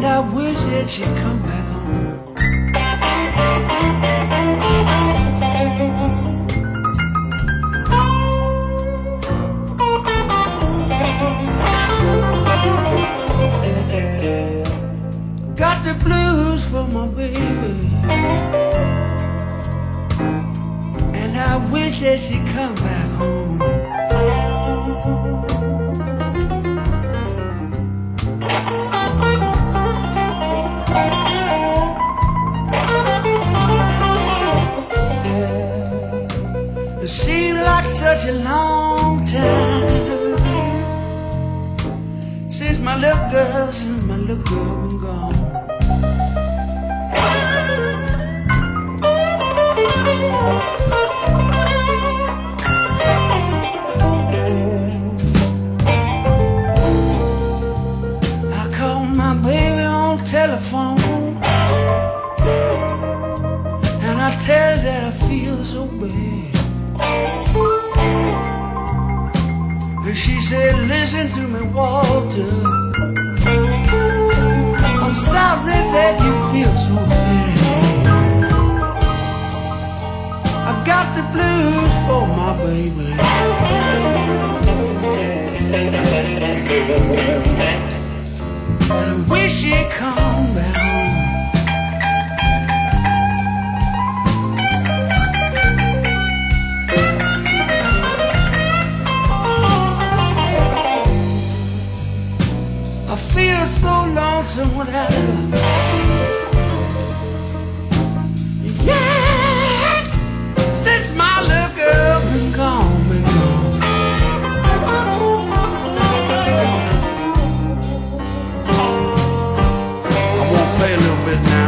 and I wish that she'd come back home. Got the blues for my baby, and I wish that she'd come back home. It seemed like such a long time since my little girl been gone. I call my baby on the telephone, and I tell her that I feel so bad. And she said, listen to me, Walter, I'm sorry that you feel so bad. I got the blues for my baby, and I wish she'd come back home. I feel so lonesome without her. Yes, since my little girl been gone, been gone. I won't play a little bit now.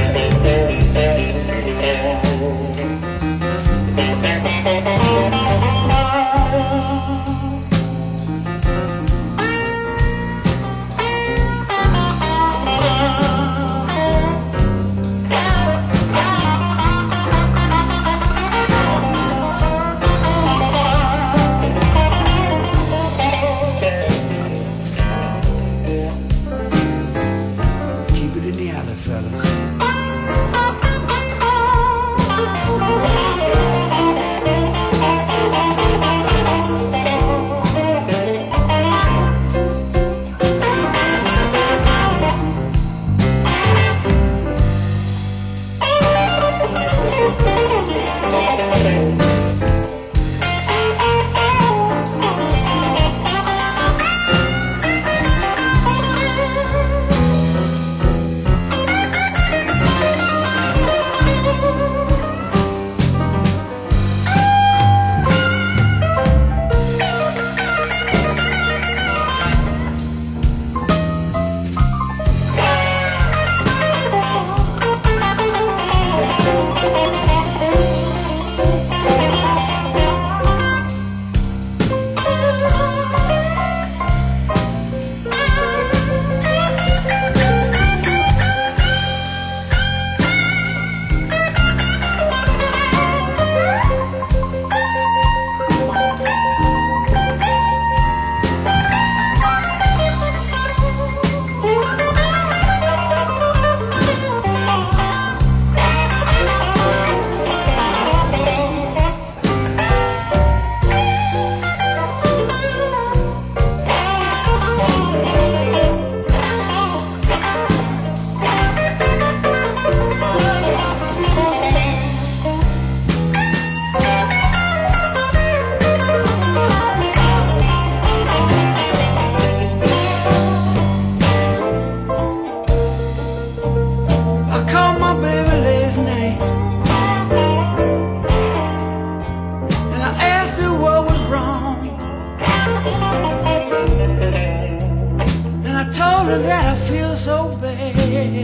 That I feel so bad.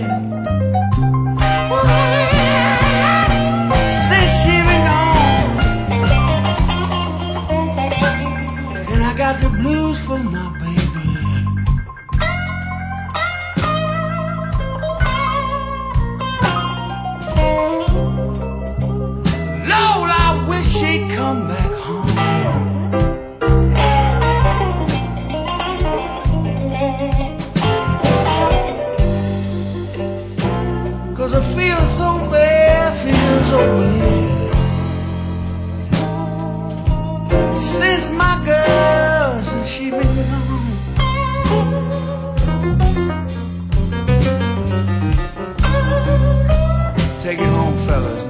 Since she been gone, and I got the blues for my baby. Lord, I wish she'd come back home. fellas